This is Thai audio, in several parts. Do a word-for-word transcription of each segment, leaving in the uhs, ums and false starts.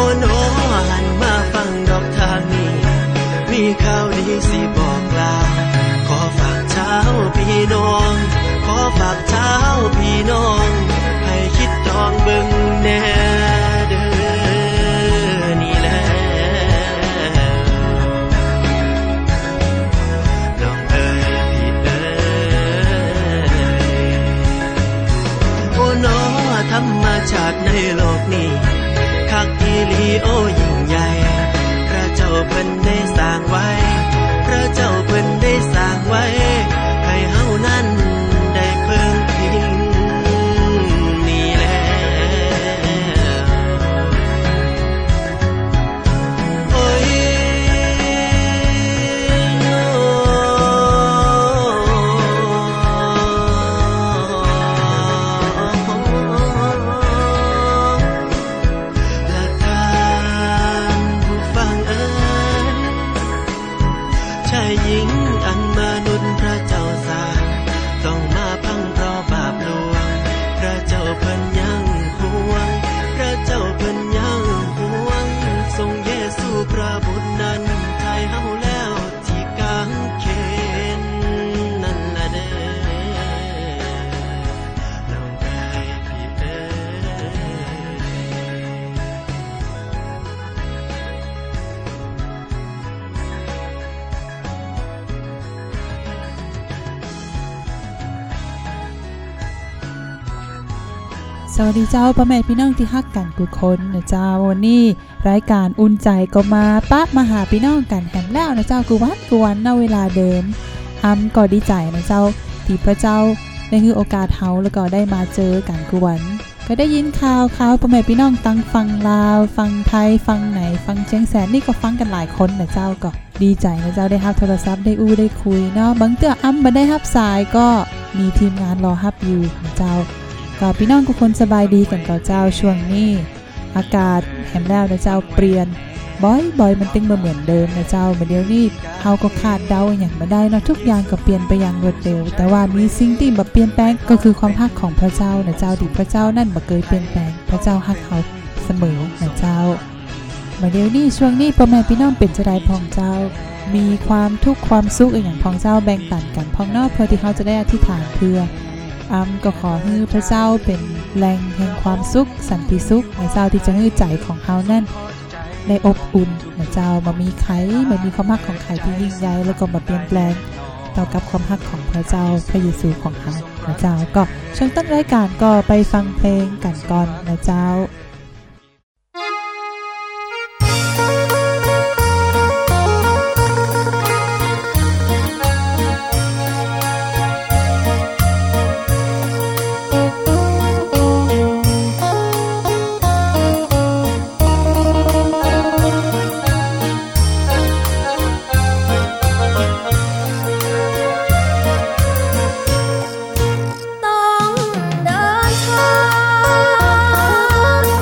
อ้โนหันมาฟังดอกทางนี้มีข่าวดีสิบอกลาขอฝากเช้าพี่น้องขอฝากเช้าพี่น้องให้คิดดองเบิ่งแน่เด้อนี่แหละน้องเอ๋ยพี่เอ๋ยโอ้โนธรรมชาติในโลกนี้คักอีหลีโอ้ยิ่งใหญ่พระเจ้าเพิ่นได้สร้างไว้พระเจ้าเพิ่นได้สร้างไว้ให้เฮานั้นได้เพิ่งพิงนี่แหละโอ้ยหญิงอันมนุษย์พระเจ้าสร้างต้องมาพังเพราะบาปลวงพระเจ้าเพิ่นยังห่วงพระเจ้าเพิ่นยังห่วงทรงเยซูพระบุตรนั้นไถ่เฮาแล้วที่กางเขนนั่นล่ะเด้อน้องเอ๋ยพี่เอ๋สวัสดีเจ้าพ่อแม่พี่น้องที่ฮักกันทุกคนนะเจ้าวันนี้รายการอุ่นใจก็มาปะมาหาพี่น้องกันแหมแล้วนะเจ้ากูวัดกวนณเวลาเดิมอ้ำก็ดีใจนะเจ้าที่พระเจ้าได้ให้โอกาสเฮาแล้วก็ได้มาเจอกันกวนก็ได้ยินข่าวข่าวพ่อแม่พี่น้องตั้งฟังลาวฟังไทยฟังไหนฟังเชียงแสนนี่ก็ฟังกันหลายคนนะเจ้าก็ดีใจนะเจ้าได้รับโทรศัพท์ได้อู้ได้คุยเนาะบางเตื้ออ้ำบ่ได้รับสายก็มีทีมงานรอรับอยู่นะเจ้าก็พี่น้องทุกคนสบายดีกันกับเจ้าช่วงนี้อากาศแหมแล้วนะเจ้าเปลี่ยนบ่อยบ่อยมันตึงมาเหมือนเดิมนะเจ้าเดี๋ยวนี้เฮาก็คาดเดาอย่างบ่ได้เนาะทุกอย่างก็เปลี่ยนไปอย่างรวดเร็วแต่ว่ามีสิ่งที่บ่เปลี่ยนแปลงก็คือความรักของพระเจ้านะเจ้าที่พระเจ้านั่นบ่เคยเปลี่ยนแปลงพระเจ้ารักเฮาเสมอนะเจ้าเดี๋ยวนี้ช่วงนี้พ่อแม่พี่น้องเป็นจังได๋พ้องเจ้ามีความทุกข์ความสุขอีหยังพ้องเจ้าแบ่งปันกันพ้องเนาะเพื่อที่เฮาจะได้อธิษฐานเพื่ออ้ำก็ขอให้พระเจ้าเป็นแหล่งแห่งความสุขสันติสุขในเจ้าที่จะให้ใจของเฮานั่นได้อบอุ่นนะเจ้าบ่มีใครบ่มีความรักของใครที่ยิ่งใหญ่แล้วก็บ่เปลี่ยนแปลงต่อกับความรักของพระเจ้าพระเยซูของเฮานะเจ้าก็ช่วงต้นรายการก็ไปฟังเพลงกันก่อนนะเจ้าต้องเดินทาง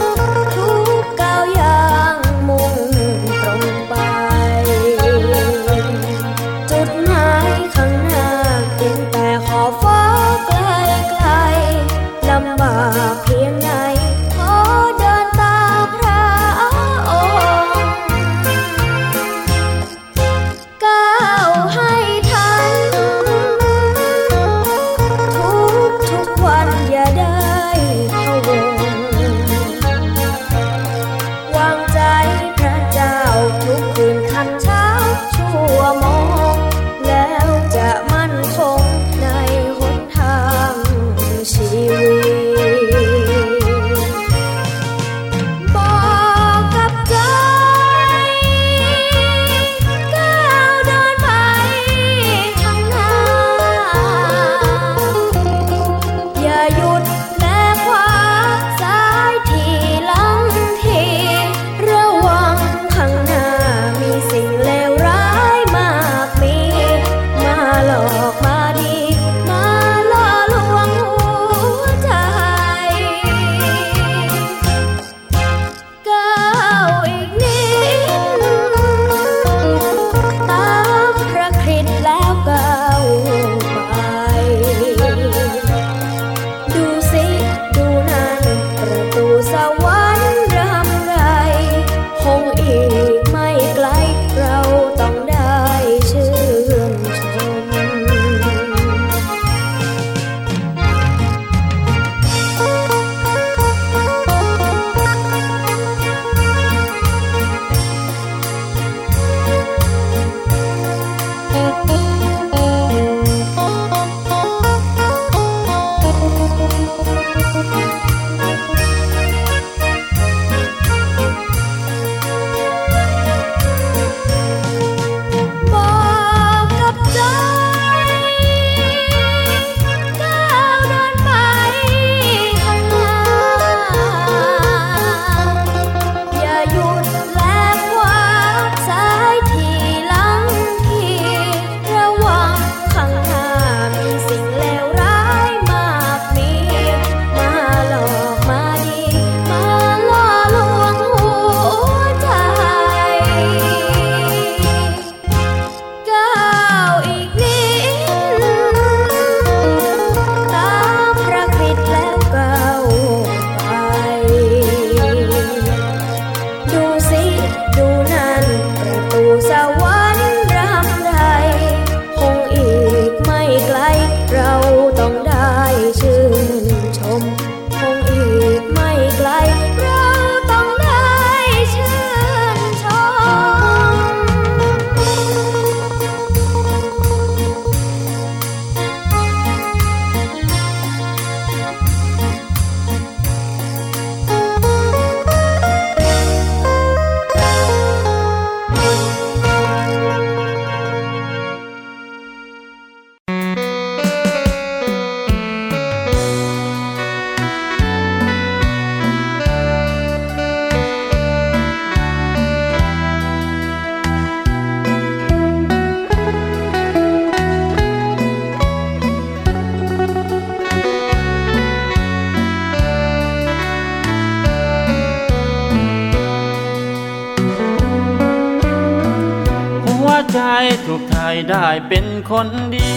ได้เป็นคนดี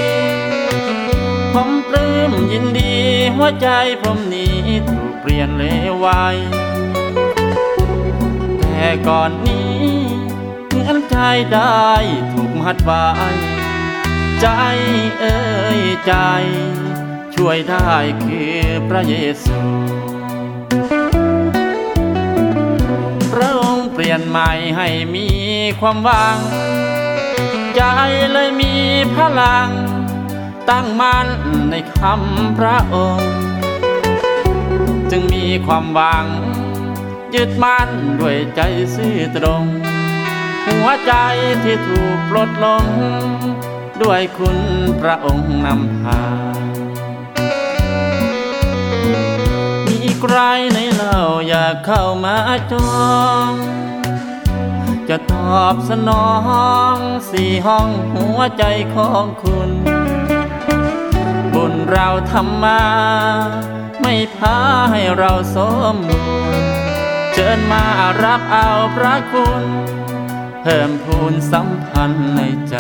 ผมปลื้มยินดีหัวใจผมนี้ถูกเปลี่ยนเลวไวแต่ก่อนนี้เหมือนใจได้ถูกมัดไว้ใจเอ่ยใจช่วยได้คือพระเยซูพระองค์เปลี่ยนใหม่ให้มีความหวังใจเลยมีพลังตั้งมั่นในคำพระองค์จึงมีความหวังยึดมั่นด้วยใจซื่อตรงหัวใจที่ถูกปลดลงด้วยคุณพระองค์นำพามีใครในเราอยากเข้ามาจองจะตอบสนองสี่ห้องหัวใจของคุณบุญเราทำมาไม่พาให้เราสมบูรณ์เชิญมารับเอาพระคุณเพิ่มพูนสัมพันธ์ในใจ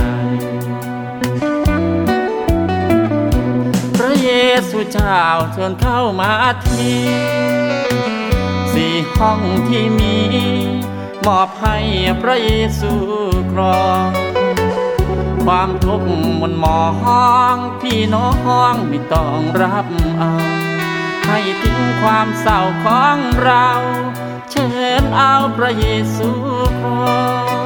พระเยซูเจ้าเชิญเข้ามาทีสี่ห้องที่มีมอบให้พระเยซูครองความทุกข์มนหมองพี่น้องไม่ต้องรับเอาให้ทิ้งความเศร้าของเราเชิญเอาพระเยซูครอง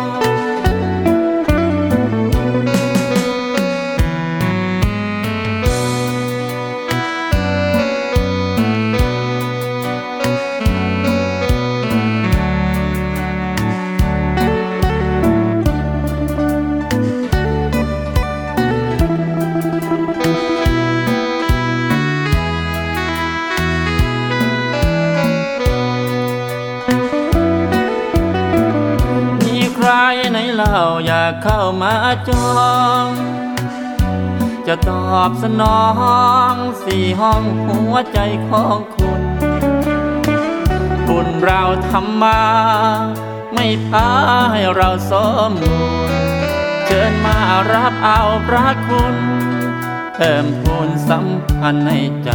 ในเราอยากเข้ามาจองจะตอบสนองสี่ห้องหัวใจของคุณบุญเราทำมาไม่พาให้เราสมบูรณ์เชิญมารับเอาพระคุณเพิ่มพูนสัมพันธ์ในใจ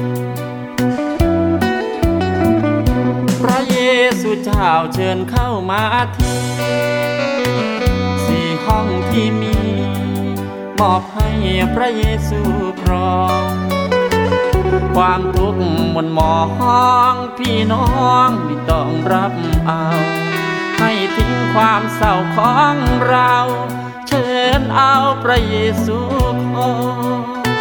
พระเยซูเจ้าเชิญเข้ามาทีสี่ห้องที่มีมอบให้พระเยซูครองความทุกข์มนหมองพี่น้องไม่ต้องรับเอาให้ทิ้งความเศร้าของเราเชิญเอาพระเยซูครอง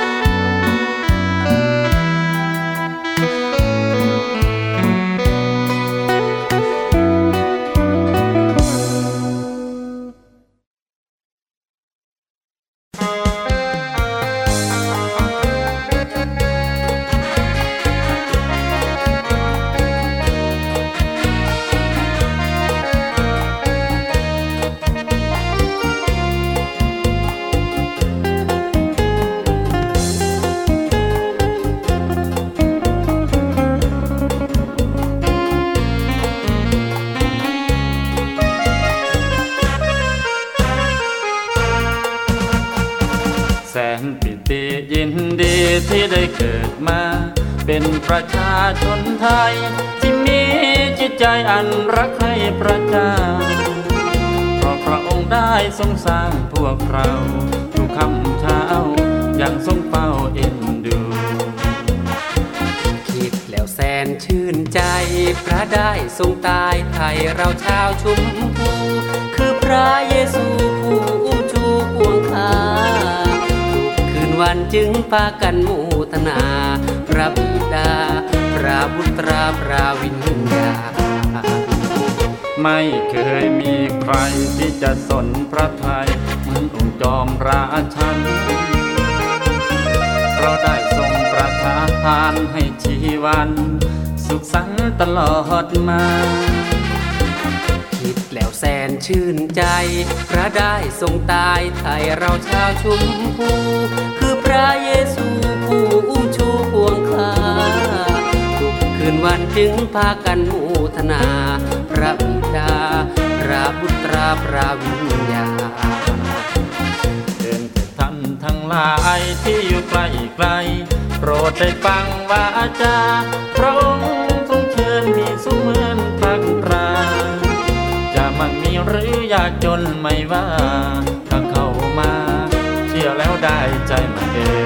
แสนปิติยินดีที่ได้เกิดมาเป็นประชาชนไทยที่มีจิตใจอันรักใคร่พระเจ้าเพราะพระองค์ได้ทรงสร้างพวกเราทุกค่ำเช้าอย่างทรงเฝ้าเอ็นดูคิดแล้วแสนชื่นใจพระได้ทรงตายไถ่เราชาวชุมพูคือพระเยซูผู้อุ้มชูปวงคาวันจึงพากันโมทนาพระบิดาพระบุตรพระวิญญาณไม่เคยมีใครที่จะสนพระทัยเหมือนองค์จอมราชันเพราะได้ทรงประทานให้ชีวันสุขสันต์ตลอดมาคิดแล้วแสนชื่นใจพระได้ทรงตายไถ่เราชาวชุมพูคือพระเยซูผู้อุ้มชูปวงคาทุกคืนวันจึงพากันโมทนาพระบิดาพระบุตรพระวิญญาณหลายที่อยู่ไกลไกลโปรดได้ฟังวาจาพระองค์ทรงเชิญมีสุเหมือนพักตราจะมั่งมีหรือยากจนไม่ว่าถ้าเข้ามาเชื่อแล้วได้ใจมาเอง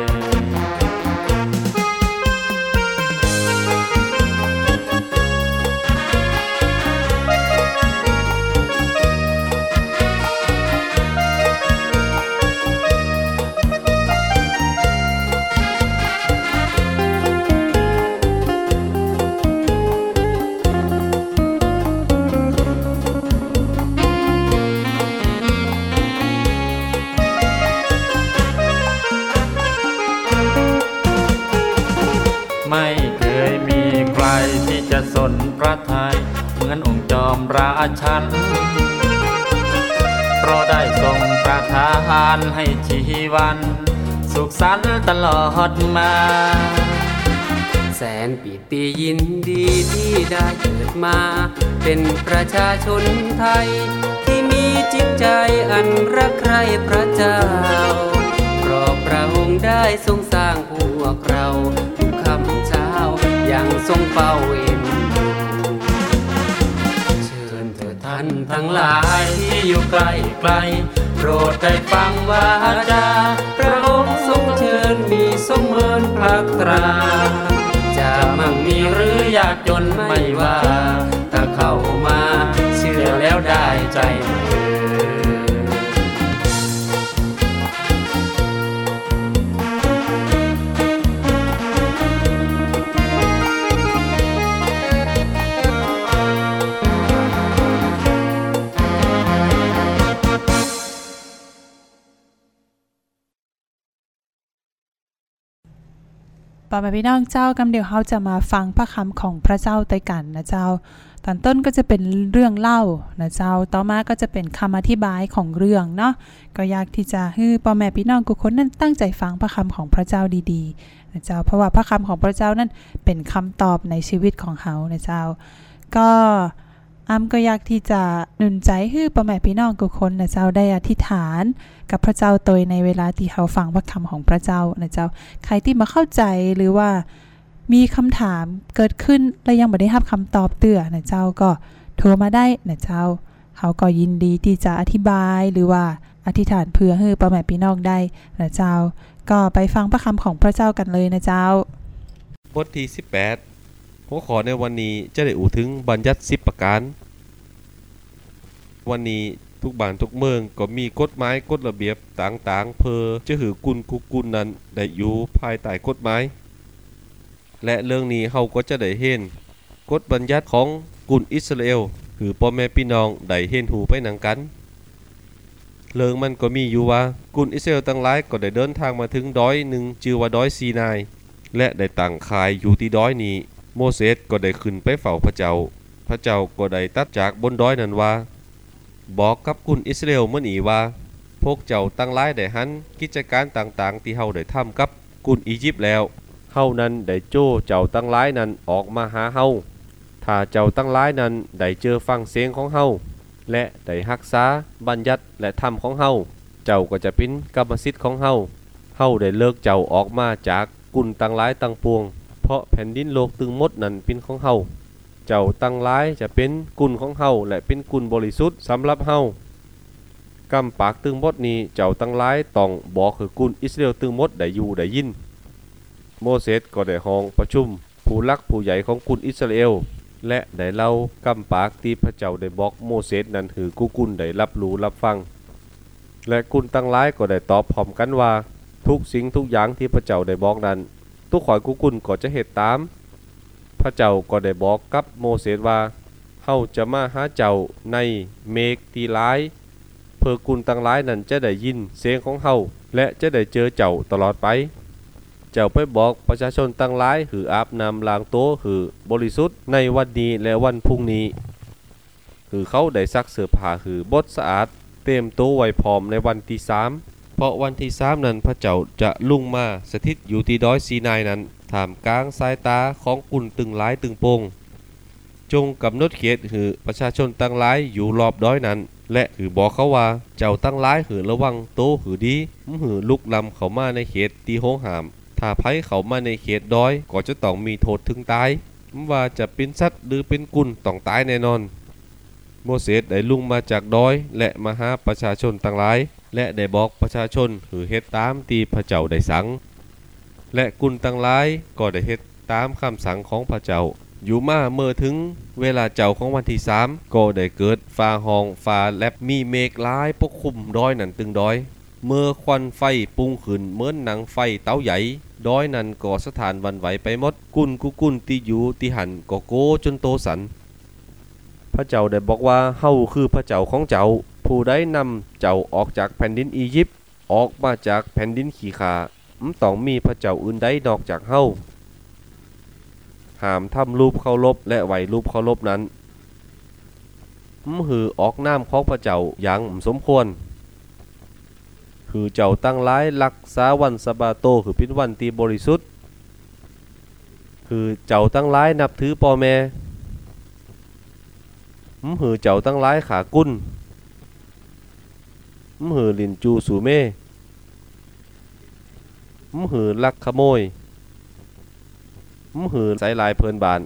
ไม่เคยมีใครที่จะสนพระทัยเหมือนองค์จอมราชันเพราะได้ทรงประทานให้ชีวันสุขสันต์ตลอดมาแสนปิติยินดีที่ได้เกิดมาเป็นประชาชนไทยที่มีจิตใจอันรักใคร่พระเจ้าเพราะพระองค์ได้ทรงสร้างพวกเราทุกค่ำเช้ายังทรงเฝ้าเอ็นดูเชิญเถิดท่านทั้งหลายที่อยู่ใกล้ไกลโปรดได้ฟังวาจาพระองค์ทรงเชิญมีสมเหมือนพักตราจะมั่งมีหรือยากจนไม่ว่าถ้าเข้ามาเชื่อแล้วได้ใจมาป่าแม่พี่น้องเจ้ากำเดี๋ยวเราจะมาฟังพระคำของพระเจ้าด้วยกันนะเจ้าตอนต้นก็จะเป็นเรื่องเล่านะเจ้าต่อมาก็จะเป็นคำอธิบายของเรื่องเนาะก็อยากที่จะให้ป่าแม่พี่น้องทุกคนนั้นตั้งใจฟังพระคำของพระเจ้าดีๆนะเจ้าเพราะว่าพระคำของพระเจ้านั้นเป็นคำตอบในชีวิตของเขานะเจ้าก็อ้ำก็อยากที่จะหนุนใจให้ป่าแม่พี่น้องทุกคนนะเจ้าได้อธิษฐานกับพระเจ้าโดยในเวลาที่เขาฟังพระคำของพระเจ้านะเจ้าใครที่มาเข้าใจหรือว่ามีคำถามเกิดขึ้นและยังไม่ได้รับคำตอบเตื้อนะเจ้าก็โทรมาได้นะเจ้าเขาก็ยินดีที่จะอธิบายหรือว่าอธิษฐานเพื่อให้ป่าแม่พี่น้องได้นะเจ้าก็ไปฟังพระคำของพระเจ้ากันเลยนะเจ้าบทที่สิบแปดหัวข้อในวันนี้จะได้อู่ถึงบัญญัติสิบประการวันนี้ทุกบ้านทุกเมืองก็มีกฎหมายกฎระเบียบต่างๆเพื่อจะหือกุลคุกกุลนั้นได้อยู่ภายใต้กฎหมายและเรื่องนี้เฮาก็จะได้เห็นกฎบัญญัติของกุลอิสราเอลคือพ่อแม่พี่น้องได้เห็นหูไปหนังกันเรื่องมันก็มีอยู่ว่ากุลอิสราเอลทั้งหลายก็ได้เดินทางมาถึงดอยหนึ่งชื่อว่าดอยซีนายและได้ตั้งค่ายอยู่ที่ดอยนี้โมเสสก็ได้ขึ้นไปเฝ้าพระเจ้าพระเจ้าก็ได้ตัดจากบนดอยนั้นว่าบอกกับกุลอิสราเอลเมื่อนี้ว่าพวกเจ้าตั้งหลายได้หันกิจการต่างๆที่เฮาได้ทำกับกุลอียิปต์แล้วเฮานั้นได้โจ้เจ้าตั้งหลายนั้นออกมาหาเฮาถ้าเจ้าตั้งหลายนั้นได้เจอฟังเสียงของเฮาและได้รักษาบัญญัติและธรรมของเฮาเจ้าก็จะเป็นกรรมสิทธิ์ของเฮาเฮาได้เลิกเจ้าออกมาจากกุลตั้งหลายตั้งปวงเพราะแผ่นดินโลกตึงหมดนั้นเป็นของเฮาเจ้าตั้งหลายจะเป็นกุลของเฮาและเป็นกุลบริสุทธิ์สำหรับเฮากำปากตึงหมดนี้เจ้าตั้งหลายต้องบอกคือกุลอิสราเอลตึงหมดได้อยู่ได้ยินโมเสสก็ได้ห้องประชุมผู้หลักผู้ใหญ่ของกุลอิสราเอลและได้เล่ากำปากที่พระเจ้าได้บอกโมเสสนั้นคือกุกุลได้รับรู้รับฟังและกุลตั้งหลายก็ได้ตอบพร้อมกันว่าทุกสิ่งทุกอย่างที่พระเจ้าได้บอกนั้นทุกข่อยกุกุลก็จะเฮ็ดตามพระเจ้าก็ได้บอกกับโมเสสว่าเฮาจะมาหาเจ้าในเมฆที่หลายเพื่อกุลตั้งหลายนั้นจะได้ยินเสียงของเฮาและจะได้เจอเจ้าตลอดไปเจ้าไปบอกประชาชนตั้งหลายหืออาบน้ำล้างโต๊ะหือบริสุทธิ์ในวันนี้และวันพรุ่งนี้หือเขาได้ซักเสื้อผ้าหือบดสะอาดเต็มโต๊ะไว้พร้อมในวันที่สามเพราะวันที่สามนั้นพระเจ้าจะลุงมาสถิตอยู่ที่ดอยซีนายนั้นท่ามกลางสายตาของกุลตึงหลายตึงโปงจงกำหนดเขตหือประชาชนตั้งหลายอยู่รอบดอยนั้นและหือบอกเขาว่าเจ้าตั้งร้ายหือระวังโตหือดีหือลุกลำเขามาในเขตตีโหงหามถ้าไผเขามาในเขตดอยก็จะต้องมีโทษถึงตายว่าจะเป็นสัตว์หรือเป็นกุลต้องตายแน่นอนโมเสสได้ลุงมาจากดอยและมาหาประชาชนทั้งหลายและได้บอกประชาชนหือเฮ็ดตามที่พระเจ้าได้สั่งและกุลทั้งหลายก็ได้เฮ็ดตามคำสั่งของพระเจ้าอยู่มาเมื่อถึงเวลาเจ้าของวันที่สามก็ได้เกิดฟ้าห้องฟ้าแลบมีเมฆหลายปกคลุมดอยนั่นตึงดอยเมื่อควันไฟปุงขึ้นเหมือนหนังไฟเตาใหญ่ดอยนั้นก็สถานวันไหวไปหมดกุนกุกุนที่อยู่ที่หันก็โกจนโตสันพระเจ้าได้บอกว่าเฮาคือพระเจ้าของเจ้าผู้ได้นำเจ้าออกจากแผ่นดินอียิปต์ออกมาจากแผ่นดินขี้ขาไม่ต้องมีพระเจ้าอื่นใดนอกจากเฮาห้ามทำรูปเคารพและไหวรูปเคารพนั้นมหือออกน้ำของพระเจ้าอย่างสมควรคือเจ้าตั้งร้ายรักษาวันสะบาโตคือเป็นวันที่บริสุทธิ์คือเจ้าตั้งร้ายนับถือพ่อแม่มหือเจ้าตั้งร้ายขากุ้นมหือลินจูสูเม่มหือลักขโมยมหือใส่ลายเพลินบาน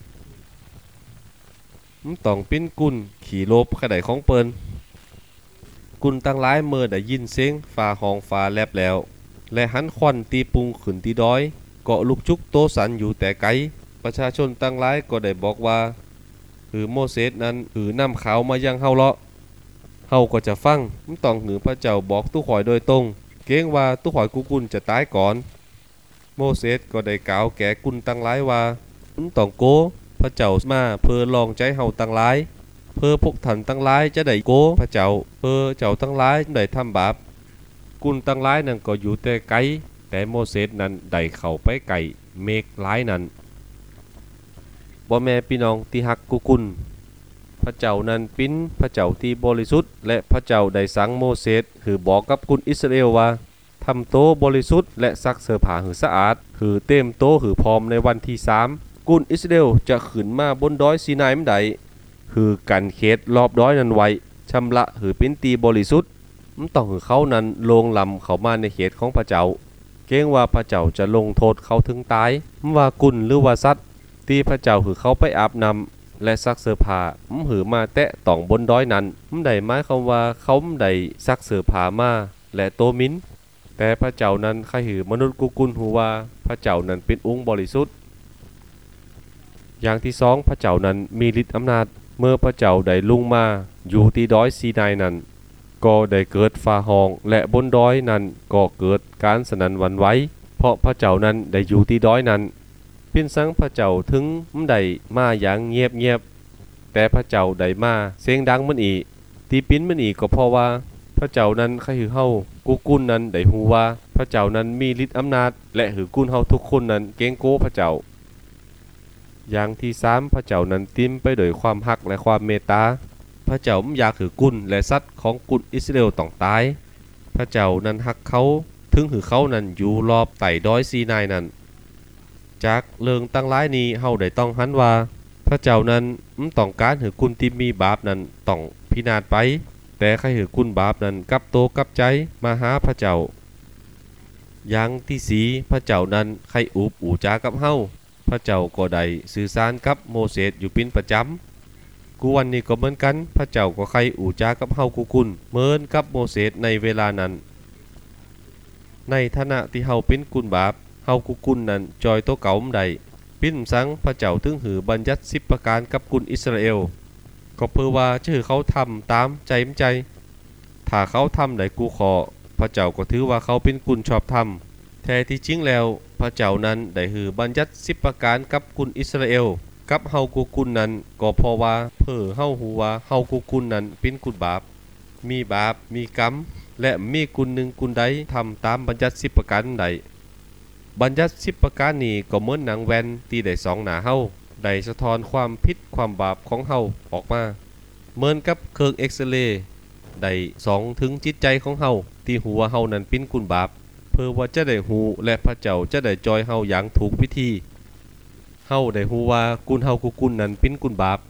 มต้องปิ้นกุนขี่โลบขะไดของเปินกุนตั้งร้ายเมื่อได้ยินเสียงฟ้าห้องฟ้าแลบแล้วและหันควันตีปุงขึ้นตีดอยเกาะลูกจุกโตสันอยู่แต่ไกลประชาชนตั้งร้ายก็ได้บอกว่าหือโมเสสนั้นหือนำขาวมายังเฮาเลาะเฮาก็จะฟังมต้องหือพระเจ้าบอกตู้ข่อยโดยตรงเกรงว่าตู้ข่อยกุกุนจะตายก่อนโมเสสก็ได้กล่าวแก่กุนตั้งร้ายว่ามึงต้องโกพระเจ้ามาเพื่อลองใจเฮาตั้งร้ายเพื่อพวกท่านตั้งร้ายจะได้โกพระเจ้าเพื่อเจ้าตั้งร้ายได้ทำบาปกุนตั้งร้ายนั่นก็อยู่แต่ไกลแต่โมเสสนั้นได้เข้าไปไกลเมฆร้ายนั้นบ่แม่พี่น้องที่ฮักกุกุนพระเจ้านั้นเป็นพระเจ้าที่บริสุทธิ์และพระเจ้าได้สั่งโมเสสคือบอกกับกุนอิสราเอลว่าทำโตบริสุทธิ์และซักเสื้อผ้าหือสะอาดคือเต็มโตหือพร้อมในวันที่สามกุนอิสราเอลจะขึ้นมาบนดอยซีนายมใดคือกันเขตรอบดอยนั้นไว้ชำระหือเป็นตีบริสุทธิ์มันต้องหือเขานั้นลงลำเข้ามาในเขตของพระเจ้าเกรงว่าพระเจ้าจะลงโทษเขาถึงตายว่ากุนหรือว่าสัตว์ที่พระเจ้าหือเขาไปอาบน้ำและซักเสื้อผ้าหือมาแตะต้องบนดอยนั้นมันได้หมายความว่าเขาได้ซักเสื้อผ้ามาและโตมินแต่พระเจ้านั้นใครหือมนุษย์กุกุลหูว่าพระเจ้านั้นเป็นองค์บริสุทธิ์อย่างที่สองพระเจ้านั้นมีฤทธิ์อำนาจเมื่อพระเจ้าได้ลุงมาอยู่ที่ดอยซีนายนั้นก็ได้เกิดฟ้าห้องและบนดอยนั้นก็เกิดการสนั่นหวั่นไหวเพราะพระเจ้านั้นได้อยู่ที่ดอยนั้นเป็นสังพระเจ้าถึงได้มาอย่างเงียบเงียบแต่พระเจ้าได้มาเสียงดังมันอีกที่ปิ้นมันอีกก็เพราะว่าพระเจ้านั้นใครหือเฮากุกุนนั้นได้ฮู้ว่าพระเจ้านั้นมีฤทธิ์อำนาจและหือกุนเฮาทุกคนนั้นเกรงโกพระเจ้าอย่างที่สามพระเจ้านั้นเต็มไปด้วยความฮักและความเมตตาพระเจ้าอยากหือกุนและสัตว์ของกุนอิสราเอลต้องตายพระเจ้านั้นฮักเขาถึงหือเขานั้นอยู่รอบไต่ดอยซีนายนั้นจากเรื่องตั้งร้ายนี้เฮาได้ต้องหันว่าพระเจ้านั้นต้องการหือกุนที่มีบาปนั้นต้องพินาศไปแต่ใครหือกุนบาปนั้นกลับโตกลับใจมาหาพระเจ้าอย่างที่สีพระเจ้านั้นใครอุบอูจากับเฮาพระเจ้าก็ได้สื่อสารกับโมเสสอยู่เป็นประจำกูวันนี้ก็เหมือนกันพระเจ้าก็ใครอูจากับเฮากุกุนเหมือนกับโมเสสในเวลานั้นในฐานะที่เฮาเป็นกุนบาปเฮากุกุนนั้นจอยโตเก่าใดปิ้นสังพระเจ้าถึงหือบัญญัติสิบประการกับกุนอิสราเอลก็เพื่อว่าจะหือเขาทำตามใจมใจถ้าเขาทำได้กูขอพระเจ้าก็ถือว่าเขาเป็นกุนชอบธรรมแท้ที่จริงแล้วพระเจ้านั้นได้หือบัญญัติสิบประการกับกุนอิสราเอลกับเฮากุกุนนั้นก็เพราะว่าเพื่อเฮาฮู้ว่าเฮากุกุนนั้นเป็นกุนบาปมีบาปมีกรรมและมีกุนหนึ่งกุนใดทำตามบัญญัติสิบประการใดบัญญัติสิบประการนี้ก็เหมือนหนังแวนที่ได้สองหน้าเฮาได้สะท้อนความผิดความบาปของเฮาออกมาเหมือนกับเครื่องเอ็กซเรย์ได้ส่องถึงจิตใจของเฮาที่ฮู้ว่าเฮานั้นเป็นกุนบาปเพื่อว่าจะได้ฮู้และพระเจ้าจะได้จอยเฮาอย่างถูกวิธีเฮาได้ฮู้ว่ากุนเฮากุกุนนั้นเป็นกุนบาปพ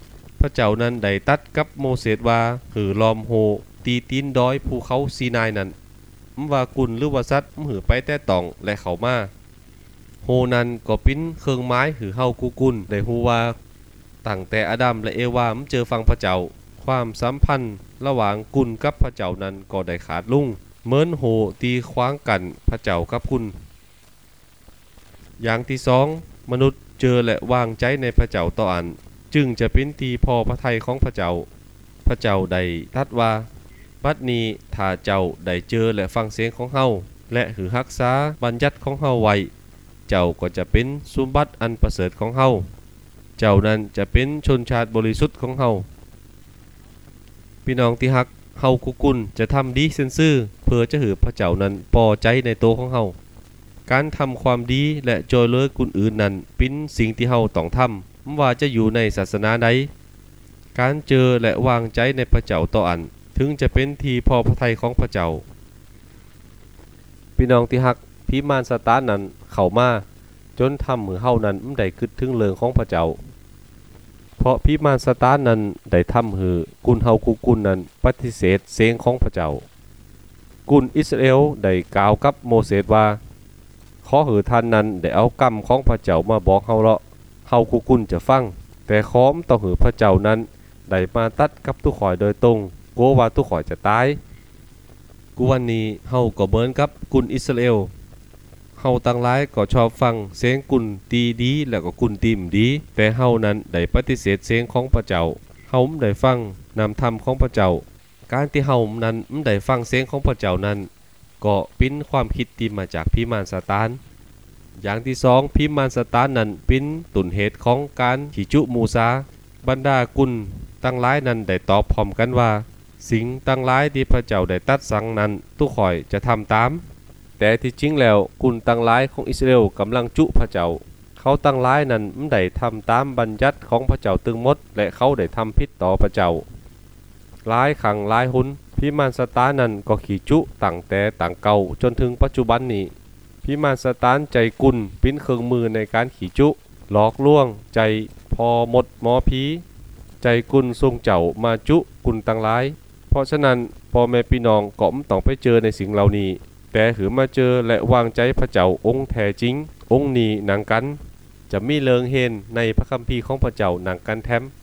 พระเจ้านั้นได้ตัดกับโมเสสว่าหือลอมโหตีตีนดอยภูเขาซีนายนั้นว่ากุลหรือว่าสัตว์หือไปแต่ตองและเข้ามาโหนั้นก็เป็นเครื่องไม้หือเฮากูกุลได้ฮู้ว่าตั้งแต่อาดัมและเอวามเจอฟังพระเจ้าความสัมพันธ์ระหว่างกุลกับพระเจ้านั้นก็ได้ขาดลุ่งเหมือนโหตีขวางกันพระเจ้ากับกุลอย่างที่สองมนุษย์เจอและวางใจในพระเจ้าต่ออันจึงจะเป็นที่พอพระทัยของพระเจ้าพระเจ้าได้ตรัสว่าบัดนี้ถ้าเจ้าได้เจอและฟังเสียงของเฮาและหือรักษาบัญญัติของเฮาไว้เจ้าก็จะเป็นสมบัติอันประเสริฐของเฮาเจ้านั้นจะเป็นชนชาติบริสุทธิ์ของเฮาพี่น้องที่ฮักเฮาคุกุลจะทำดีซื่อๆเพื่อจะหือพระเจ้านั้นพอใจในตัวของเฮาการทำความดีและจอยเหลือคนอื่นนั้นเป็นสิ่งที่เฮาต้องทำไม่ว่าจะอยู่ในศาสนาใดการเจอและวางใจในพระเจ้าต่ออันถึงจะเป็นที่พอพระทัยของพระเจ้าพี่น้องที่ฮักพิมานสตานนั้นเข้ามาจนทำมือเฮานั้นไม่ได้คิดถึงเรื่องของพระเจ้าเพราะพิมานสตานนั้นได้ทำหือกุลเฮากุกุลนั้นปฏิเสธเสียงของพระเจ้ากุลอิสราเอลได้กล่าวกับโมเสสว่าขอหือท่านนั้นได้เอากรรมของพระเจ้ามาบอกเฮาเลาะเฮากุกุลจะฟังแต่ขอมต่อหือพระเจ้านั้นได้มาตัดกับทุกข่อยโดยตรงกลัวว่าทุกข่อยจะตายกูวันนี้เฮาก็เหมือนกับกุลอิสราเอลเฮาตั้งหลายก็ชอบฟังเสียงกุลตีดีแล้วก็กุลตีมดีแต่เฮานั้นได้ปฏิเสธเสียงของพระเจ้าเฮาไม่ได้ฟังนำธรรมของพระเจ้าการที่เฮานั้นไม่ได้ฟังเสียงของพระเจ้านั้นก็เป็นความคิดที่มาจากพิมานซาตานอย่างที่สองพิมานซาตานนั้นเป็นต้นเหตุของการขี่จุมูซาบรรดากุลตั้งหลายนั้นได้ตอบพร้อมกันว่าสิ่งตั้งหลายที่พระเจ้าได้ตัดสั่งนั้นทุกข่อยจะทำตามแต่ที่จริงแล้วกุลตั้งหลายของอิสราเอลกำลังจุพระเจ้าเขาตั้งหลายนั้นไม่ได้ทำตามบัญญัติของพระเจ้าตึงหมดและเขาได้ทำผิดต่อพระเจ้าหลายครั้งหลายหนพิมานซาตานนั้นก็ขี่จุตั้งแต่ต่างเก่าจนถึงปัจจุบันนี้พิมานซาตานใจกุลเป็นเครื่องมือในการขี่จุหลอกลวงใจพอหมดหมอผีใจกุลทรงเจ้ามาจุกุลตั้งหลายเพราะฉะนั้นพ่อแม่พี่น้องก็ไม่ต้องไปเจอในสิ่งเหล่านี้แต่หือมาเจอและวางใจพระเจ้าองค์แท้จริงองค์นี้หนังกันจะมีเลิงเห็นในพระคัมภีร์ของพระเจ้าหนังกันแท้ม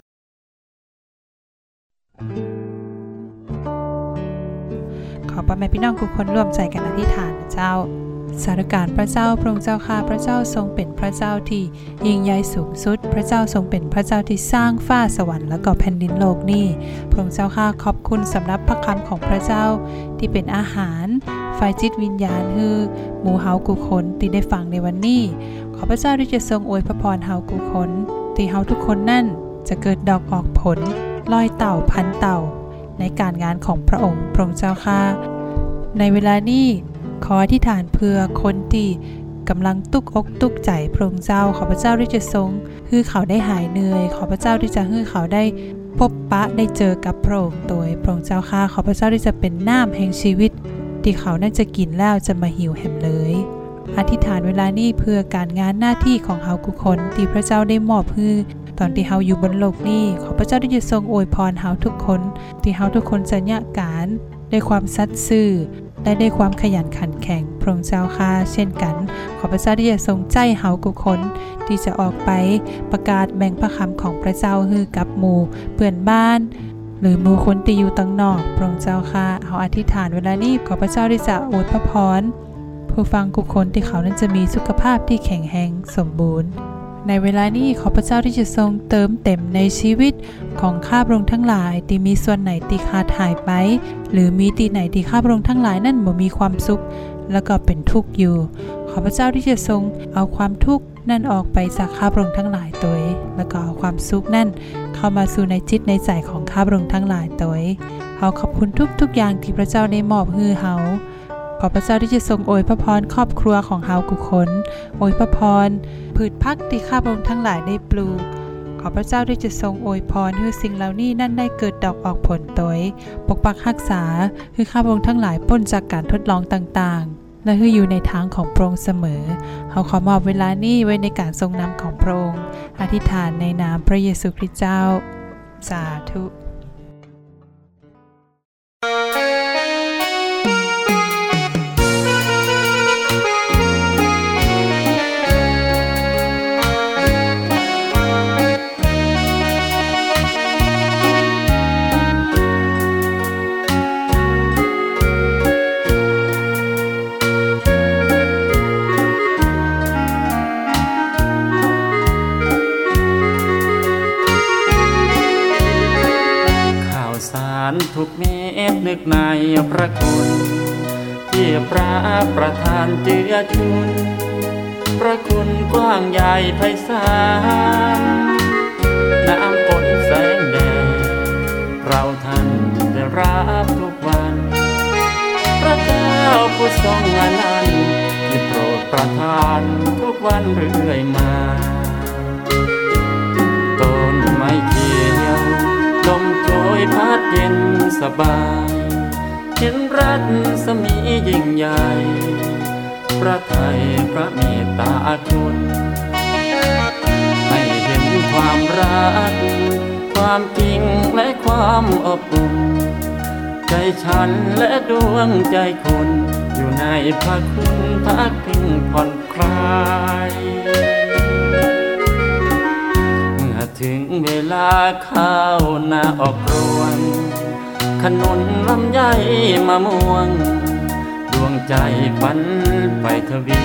ขอพ่อแม่พี่น้องทุกคนร่วมใจกันอธิษฐานนะเจ้าสาธุการพระเจ้าพระองค์เจ้าข้าพระเจ้าทรงเป็นพระเจ้าที่ยิ่งใหญ่สูงสุดพระเจ้าทรงเป็นพระเจ้าที่สร้างฟ้าสวรรค์และก็แผ่นดินโลกนี้พระองค์เจ้าข้าขอบคุณสำหรับพระคำของพระเจ้าที่เป็นอาหารฝ่ายจิตวิญญาณฮือหมู่เฮากุคนที่ได้ฟังในวันนี้ขอพระเจ้าที่จะทรงอวยพระพรเฮากุคนที่เฮาทุกคนนั่นจะเกิดดอกออกผลลอยเต่าพันเต่าในการงานของพระองค์พระองค์เจ้าข้าในเวลานี้ขออธิษฐานเพื่อคนที่กำลังตุกอกตุกใจพระองค์เจ้าขอพระเจ้าที่จะทรงให้เขาได้หายเหนื่อยขอพระเจ้าที่จะให้เขาได้พบปะได้เจอกับพระองค์โดยพระองค์เจ้าข้าขอพระเจ้าที่จะเป็นน้ำแห่งชีวิตที่เขาน่าจะกินแล้วจะมาหิวแหมเลยอธิษฐานเวลานี้เพื่อการงานหน้าที่ของเฮาทุกคนที่พระเจ้าได้มอบให้ตอนที่เฮาอยู่บนโลกนี้ขอพระเจ้าที่จะทรงอวยพรเฮาทุกคนที่เฮาทุกคนจะญะการด้วยความสัตย์ซื่อและด้วยความขยันขันแข็งพระองค์เจ้าข้าเช่นกันขอพระเจ้าที่จะทรงใจเฮาทุกคนที่จะออกไปประกาศแบ่งพระคำของพระเจ้าให้กับหมู่เพื่อนบ้านหรือหมู่คนที่อยู่ต่างนอกพระองค์เจ้าข้าเฮาอธิษฐานเวลานี้ขอพระเจ้าที่จะอวยพระพรผู้ฟังทุกคนที่เขานั้นจะมีสุขภาพที่แข็งแรงสมบูรณ์ในเวลานี้ขอพระเจ้าที่จะทรงเติมเต็มในชีวิตของข้าพระองค์ทั้งหลายที่มีส่วนไหนที่ขาดหายไปหรือมีที่ไหนที่ข้าพระองค์ทั้งหลายนั่นบ่มีความสุขแล้วก็เป็นทุกข์อยู่ขอพระเจ้าที่จะทรงเอาความทุกข์นั่นออกไปจากข้าพระองค์ทั้งหลายตัวแล้วก็เอาความสุขนั่นเข้ามาสู่ในจิตในใจของข้าพระองค์ทั้งหลายตัวเฮาขอบคุณทุกๆอย่างที่พระเจ้าได้มอบให้เฮาขอพระเจ้าที่จะทรงอวยพระพรครอบครัวของเฮาทุกคนอวยพระพรพืชพักที่ข้าพระองค์ทั้งหลายได้ปลูกขอพระเจ้าที่จะทรงอวยพรให้สิ่งเหล่านี้นั่นได้เกิดดอกออกผลตัวปกปักรักษาให้ข้าพระองค์ทั้งหลายพ้นจากการทดลองต่างๆและให้อยู่ในทางของพระองค์เสมอเฮาขอมอบเวลานี้ไว้ในการทรงนำของพระองค์อธิษฐานในนามพระเยซูคริสต์เจ้าสาธุทุกเม็ดนึกในพระคุณที่พระประทานเจือจุนพระคุณกว้างใหญ่ไพศาลน้ำฝนแสงแดดเราท่านได้รับทุกวันพระเจ้าผู้ทรงอนันต์ที่โปรดประทานทุกวันเรื่อยมาต้นไม้เขียวลมโชยพัดเย็นสบายเห็นรัศมียิ่งใหญ่พระทัยพระเมตตาคุณให้เห็นความรักความจริงและความอบอุ่นใจฉันและดวงใจคุณอยู่ในพระคุณพักพิงผ่อนคลายถึงเวลาข้าวนาออกรวงขนุนลำไยมะม่วงดวงใจฝันไปทวิน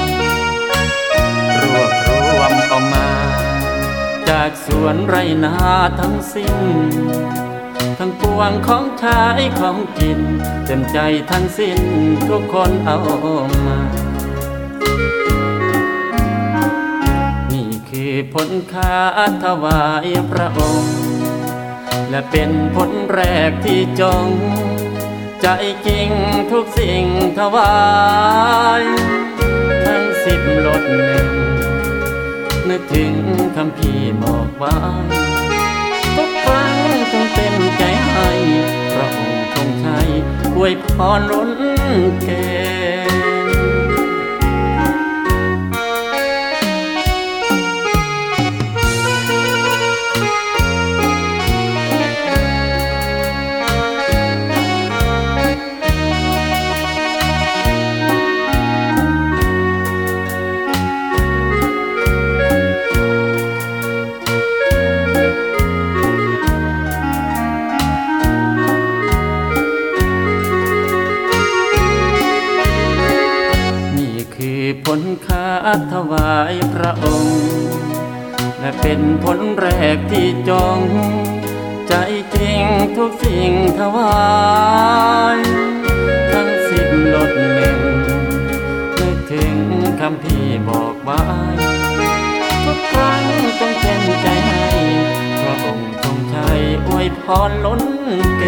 รวบรวมออกมาจากสวนไรนาทั้งสิ้นทั้งปวงของใช้ของกินเต็มใจทั้งสิ้นทุกคนเอามาคือผลค้าถวายพระองค์และเป็นผลแรกที่จงใจจริงทุกสิ่งถวายทั้งสิบลดหนึ่งนึกถึงคำพี่บอกไว้ทุกครั้งต้องเต็มใจให้พระองค์ทรงใช้อวยพรล้นเกณฑ์ผลค้าถวายพระองค์และเป็นผลแรกที่จงใจจริงทุกสิ่งถวายทั้งสิ้นลดหนึ่งนึกถึงคำพี่บอกไว้ทุกครั้งต้องเต็มใจให้พระองค์ทรงใช้อวยพรล้นเก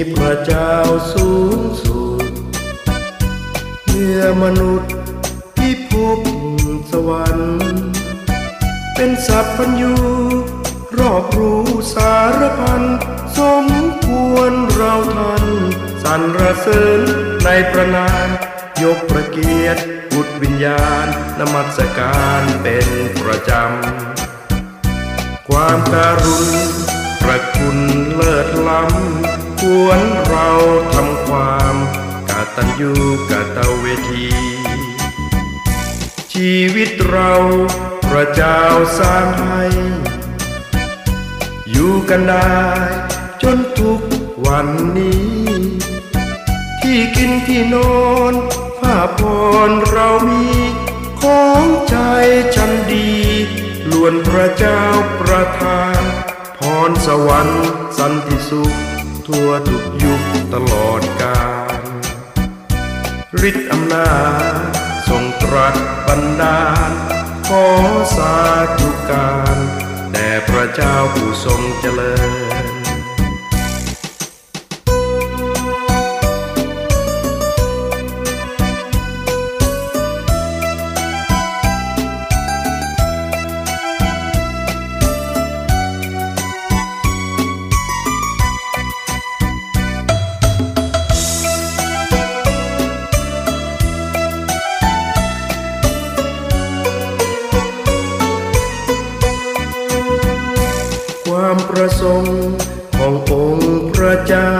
พระเจ้าสูงสุดเหนือมนุษย์ที่ภพสวรรค์เป็นสัพพัญญูรอบรู้สารพันสมควรเราท่านสรรเสริญในพระนามยกพระเกียรติบุตรวิญญาณนมัสการเป็นประจำความการุณพระคุณเลิศล้ำควรเราทำความกตัญญูกตเวทีชีวิตเราพระเจ้าสร้างให้อยู่กันได้จนทุกวันนี้ที่กินที่นอนผ้าผ่อนเรามีของใจชั้นดีล้วนพระเจ้าประทานพรสวรรค์สันติสุขทั่วทุกยุคตลอดกาลฤทธิ์อำนาจทรงตรัสบันดาลขอสาธุการแด่พระเจ้าผู้ทรงเจริญความประสงค์ขององค์พระเจ้า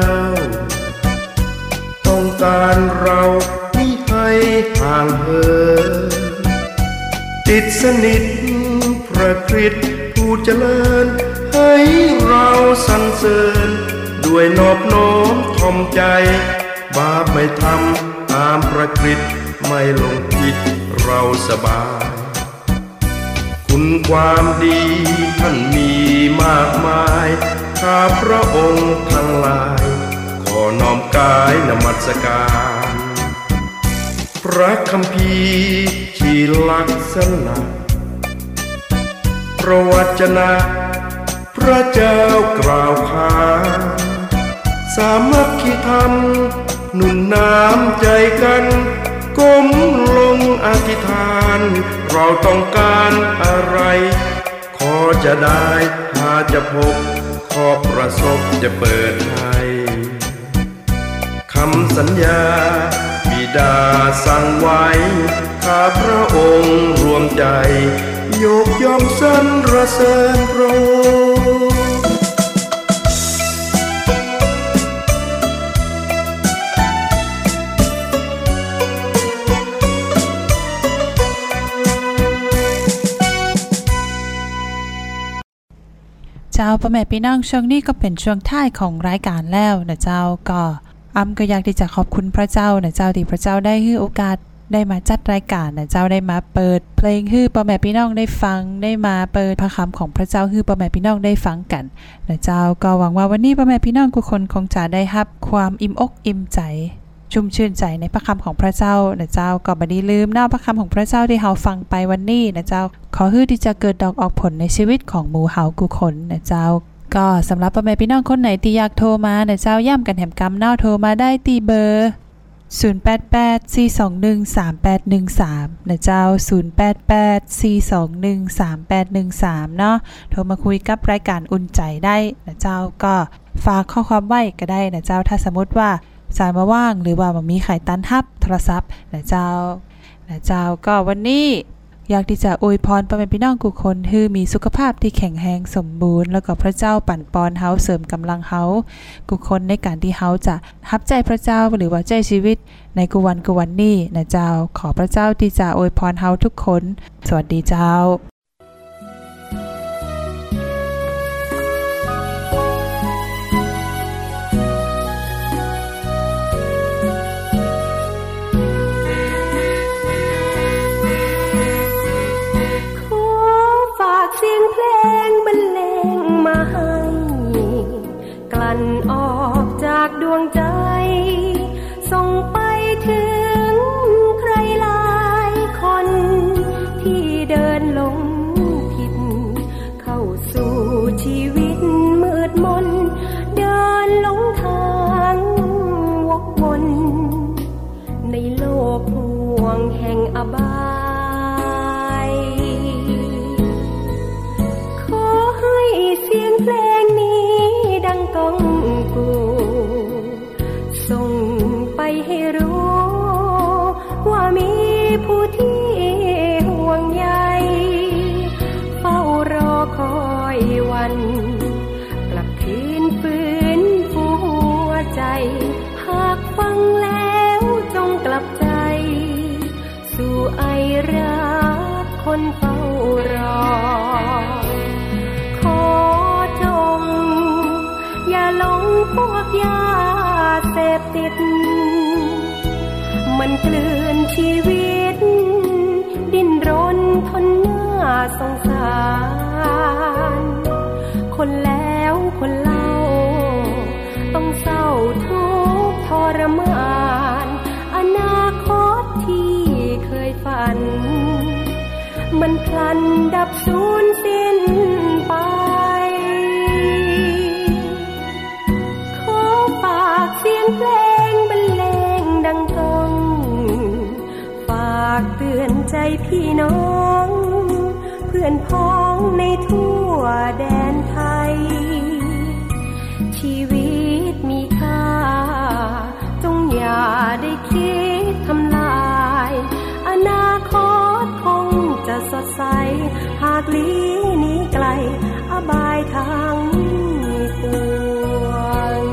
ต้องการเราไม่ให้ห่างเหินติดสนิทพระคริสต์ผู้เจริญให้เราสรรเสริญด้วยนอบน้อมถ่อมใจบาปไม่ทำตามพระคริสต์ไม่หลงผิดเราสบายคุณความดีท่านมีมากมายข้าพระองค์ทั้งหลายขอน้อมกายนมัสการพระคัมภีร์ที่ลักษณะพระวจนะพระเจ้ากล่าวขานสามัคคีธรรมหนุนน้ำใจกันก้มลงอธิษฐานเราต้องการอะไรขอจะได้หาจะพบขอประสบจะเปิดให้คำสัญญาบิดาสั่งไว้ข้าพระองค์รวมใจยกย่องสรรเสริญพระองค์เจ้าพ่อแม่พี่น้องช่วงนี้ก็เป็นช่วงท้ายของรายการแล้วนะเจ้าก็อ้ำก็อยากที่จะขอบคุณพระเจ้านะเจ้าที่พระเจ้าได้ให้โอกาสได้มาจัดรายการนะเจ้าได้มาเปิดเพลงให้พ่อแม่พี่น้องได้ฟังได้มาเปิดพระคำของพระเจ้าให้พ่อแม่พี่น้องได้ฟังกันนะเจ้าก็หวังว่าวันนี้พ่อแม่พี่น้องทุกคนคงจะได้รับความอิ่มอกอิ่มใจชุ่มชื่นใจในพระคำของพระเจ้านะเจ้าก็บ่ได้ลืมเนาะพระคำของพระเจ้าที่เฮาฟังไปวันนี้นะเจ้าขอให้ที่จะเกิดดอกออกผลในชีวิตของหมู่เฮาทุกคนนะเจ้าก็สำหรับพ่อแม่พี่น้องคนไหนที่อยากโทรมานะเจ้าย่ำกันแหมกำเนาะโทรมาได้ที่เบอร์ศูนย์ แปด แปด สี่ สอง หนึ่ง สาม แปด หนึ่ง สามนะเจ้าศูนย์ แปด แปด สี่ สอง หนึ่ง สาม แปด หนึ่ง สามเนาะโทรมาคุยกับรายการอุ่นใจได้นะเจ้าก็ฝากข้อความไว้ก็ได้นะเจ้าถ้าสมมติว่าสายมาว่างหรือว่ามันมีไข่ตันทับโทรศัพท์นะเจ้านะเจ้าก็วันนี้อยากที่จะอวยพรพ่อแม่พี่น้องทุกคนให้มีสุขภาพที่แข็งแรงสมบูรณ์แล้วก็พระเจ้าปั่นปอนเฮาเสริมกำลังเฮาทุกคนในการที่เฮาจะรับใจพระเจ้าหรือว่าใจชีวิตในกุวันกุวันนี้นะเจ้าขอพระเจ้าที่จะอวยพรเฮาทุกคนสวัสดีเจ้าดวงใจส่งไปถึงใครหลายคนที่เดินหลงผิดเข้าสู่ชีวิตมืดมนเดินหลงทางอบายขอให้เสียงเพลงนี้ดังก้องกูส่งไปให้รู้ว่ามีผู้ที่ห่วงใยเฝ้ารอคอยวันกลับคืนฟื้นฟูหัวใจหากฟังแล้วจงกลับใจสู่ไอรักคนเฝ้ารอขอจงอย่าหลงพวกยาเสพติดมันกลืนชีวิตดิ้นรนทนหน้าสงสารคนแล้วคนเล่าต้องเศร้าทุกข์ทรมานอนาคตที่เคยฝันมันพลันดับสูญสิ้นไปขอฝากเสียงเพลงบรรเลงดังก้องฝากเตือนใจพี่น้องเพื่อนพ้องในทั่วแดนไทยชีวิตมีค่าจงอย่าได้คิดทำลายอนาคตคงจะสดใสหากลี้หนีไกลอบายทางปวง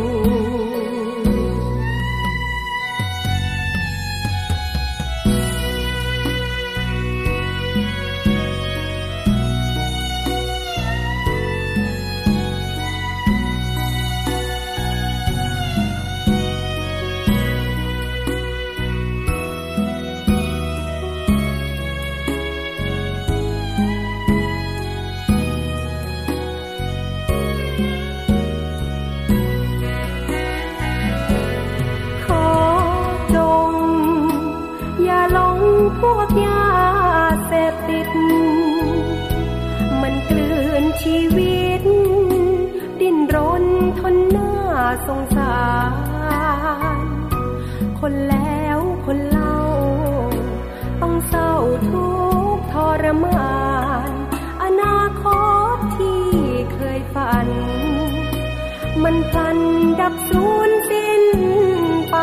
พวกยาเสพติดมันกลืนชีวิตดิ้นรนทนหน้าสงสารคนแล้วคนเล่าต้องเศร้าทุกข์ทรมานอนาคตที่เคยฝันมันพลันดับสูญสิ้นไป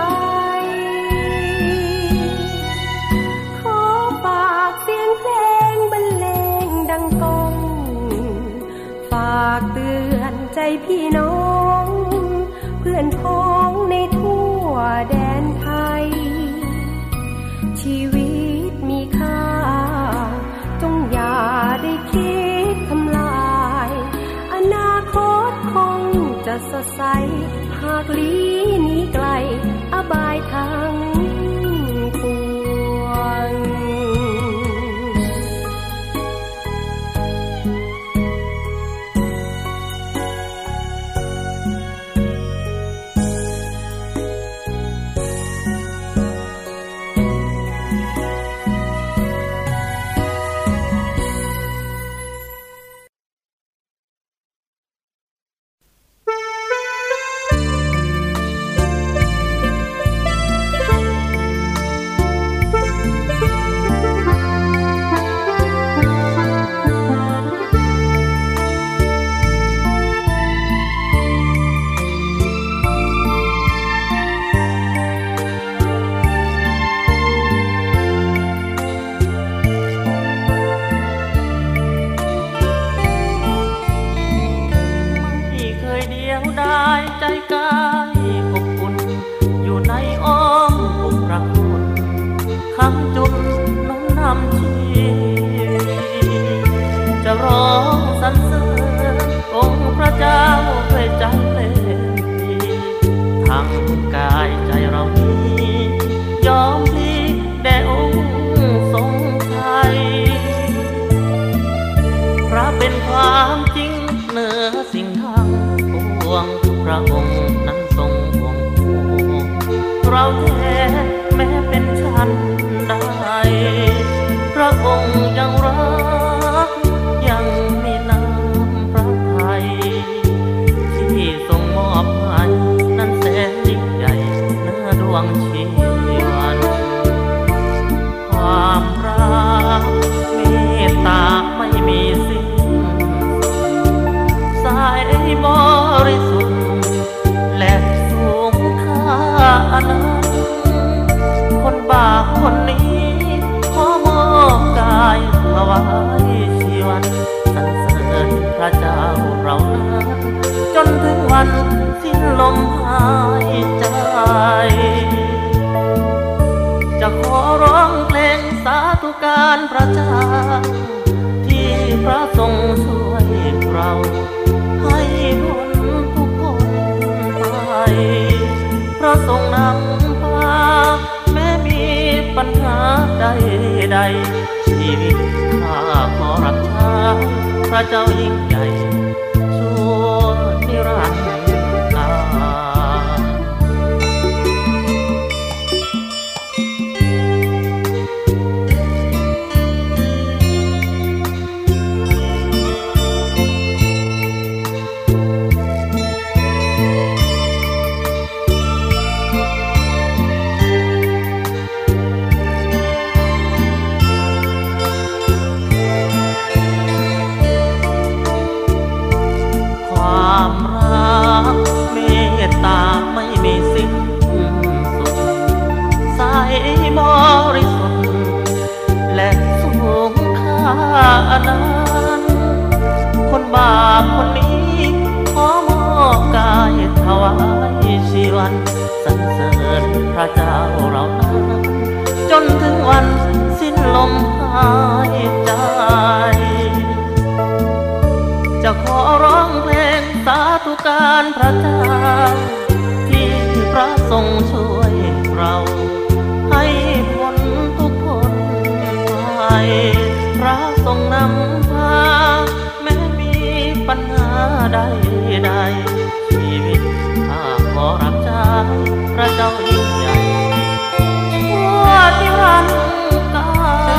เสียงเพลงบรรเลงดังก้องฝากเตือนใจพี่น้องเพื่อนพ้องในทั่วแดนไทยชีวิตมีค่าจงอย่าได้คิดทำลายอนาคตคงจะสดใสหากลี้หนีไกลอบายทางปวงชีวันนั้นคนบาปคนนี้ขอมอบกายถวายชีวันสรรเสริญพระเจ้าเรานั้นจนถึงวันสิ้นลมหายใจจะขอร้องเพลงสาธุการพระเจ้าที่พระทรงช่วยเราให้พ้นทุกคนไปพระทรงนำพาแม้มีปัญหาใดใดชีวิตข้าขอรับใช้พระเจ้ายิ่งใหญ่ชั่วนิรันดร์กาลความรักเมตตาไม่มีสิ้นสุดใสบริสุทธิ์และสูงค่านั้นคนบาปคนนี้ขอมอบกายถวายชีวันสรรเสริญพระเจ้าเรานั้นจนถึงวันสิ้นลมหายใจจะขอร้องเพลงสาธุการพระเจ้าที่พระทรงช่วยเราให้พ้นทุกคนไปพระทรงนำพาแม้มีปัญหาใดใดชีวิตข้าขอรับใช้พระเจ้ายิ่งใหญ่ทั่วนิรันดร์กา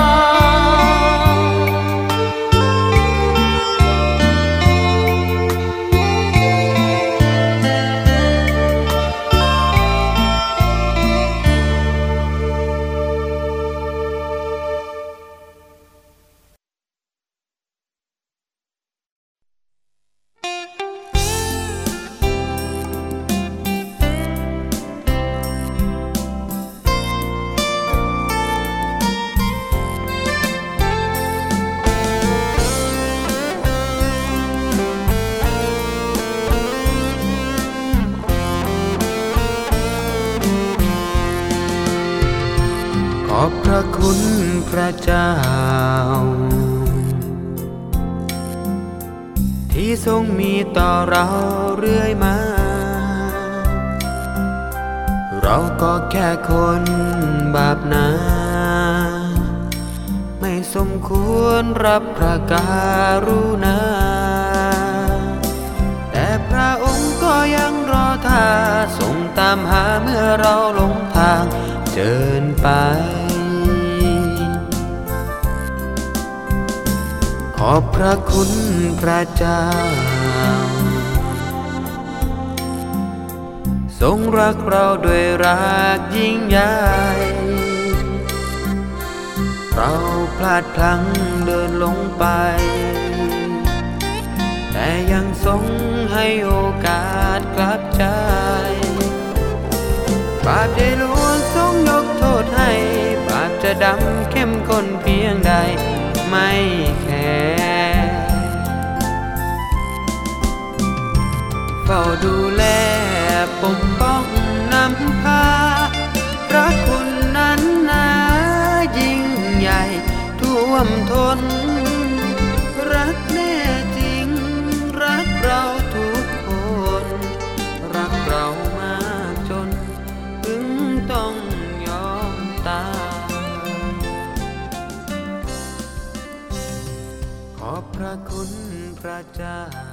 ขอบพระคุณพระเจ้าที่ทรงมีต่อเราเรื่อยมาเราก็แค่คนบาปหนาไม่สมควรรับพระการุณาแต่พระองค์ก็ยังรอท่าทรงตามหาเมื่อเราหลงทางเดินไปขอบพระคุณพระเจ้าทรงรักเราด้วยรักยิ่งใหญ่เราพลาดพลั้งเดินลงไปแต่ยังทรงให้โอกาสกลับใจบาปได้ล่วงทรงยกโทษให้บาปจะดำเข้มข้นเพียงใดไม่แคร์เฝ้าดูแลปกป้องนำพาพระคุณนั้นนายิ่งใหญ่ท่วมท้นรักแน่จริงรักเราทุกคนรักเรามากจนถึงต้องยอมตายขอบพระคุณพระเจ้า